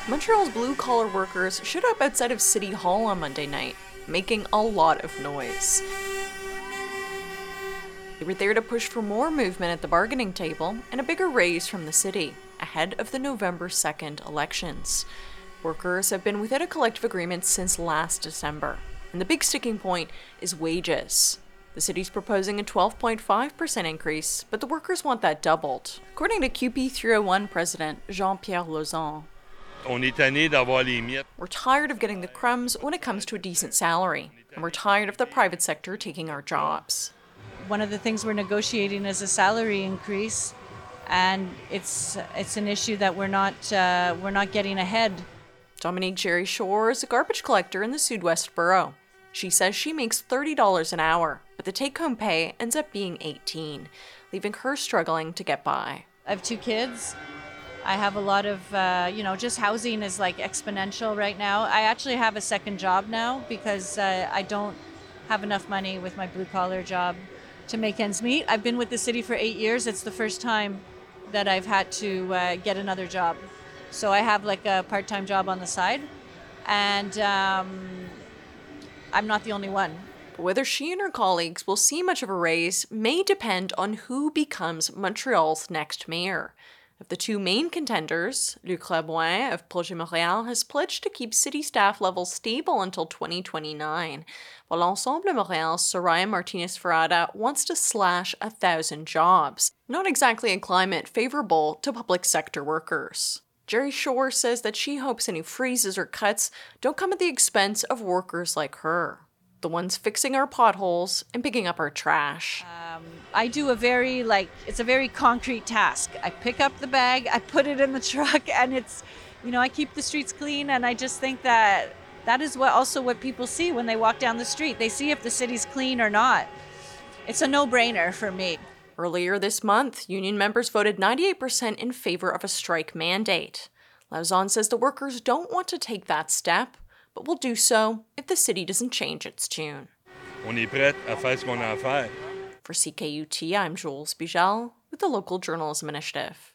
Montreal's blue-collar workers showed up outside of City Hall on Monday night, making a lot of noise. They were there to push for more movement at the bargaining table and a bigger raise from the city, ahead of the November 2nd elections. Workers have been without a collective agreement since last December, and the big sticking point is wages. The city's proposing a 12.5% increase, but the workers want that doubled, according to CUPE 301 president Jean-Pierre Lauzon. On est tanné d'avoir les miettes. We're tired of getting the crumbs when it comes to a decent salary, and we're tired of the private sector taking our jobs. One of the things we're negotiating is a salary increase, and it's an issue that we're not getting ahead. Dominique Jerry-Shore is a garbage collector in the Sud-West Borough. She says she makes $30 an hour, but the take-home pay ends up being $18, leaving her struggling to get by. I have 2 kids. I have a lot of, just housing is like exponential right now. I actually have a second job now because I don't have enough money with my blue-collar job to make ends meet. I've been with the city for 8 years. It's the first time that I've had to get another job. So I have like a part-time job on the side, and I'm not the only one. But whether she and her colleagues will see much of a raise may depend on who becomes Montreal's next mayor. Of the 2 main contenders, Luc Laboin of Projet Montréal has pledged to keep city staff levels stable until 2029, while Ensemble Montréal's Soraya Martinez-Ferrada wants to slash 1,000 jobs, not exactly a climate favorable to public sector workers. Jerry-Shore says that she hopes any freezes or cuts don't come at the expense of workers like her, the ones fixing our potholes and picking up our trash. I do it's a very concrete task. I pick up the bag, I put it in the truck, and I keep the streets clean, and I just think that is what people see when they walk down the street. They see if the city's clean or not. It's a no-brainer for me. Earlier this month, union members voted 98% in favor of a strike mandate. Lauzon says the workers don't want to take that step, but will do so if the city doesn't change its tune. On est prêt à faire ce qu'on a à faire. For CKUT, I'm Jules Bijal with the Local Journalism Initiative.